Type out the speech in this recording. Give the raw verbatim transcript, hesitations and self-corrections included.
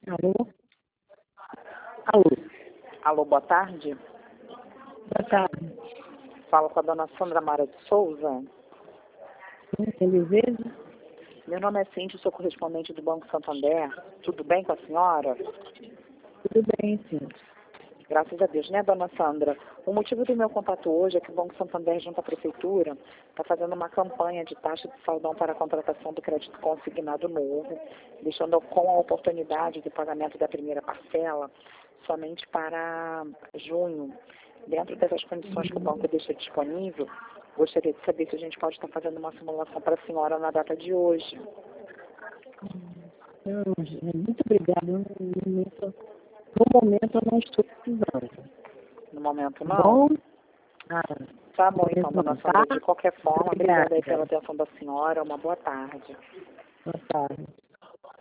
Alô? Alô? Alô, boa tarde. Boa tarde. Falo com a dona Sandra Mara de Souza. Sim, quem deseja? Meu nome é Cíntia, sou correspondente do Banco Santander. Tudo bem com a senhora? Tudo bem, sim. Graças a Deus, né, dona Sandra? O motivo do meu contato hoje é que o Banco Santander, junto à Prefeitura, está fazendo uma campanha de taxa de saldão para a contratação do crédito consignado novo, deixando com a oportunidade de pagamento da primeira parcela somente para junho. Dentro dessas condições que o banco deixa disponível, gostaria de saber se a gente pode estar fazendo uma simulação para a senhora na data de hoje. Não, muito obrigada. No momento, no momento eu não estou precisando. No momento, Tá não? bom? Ah, Tá bom, então, não, dona tá? Sandra. De qualquer forma, obrigada aí Obrigada. pela atenção da senhora. Uma boa tarde. Boa tarde.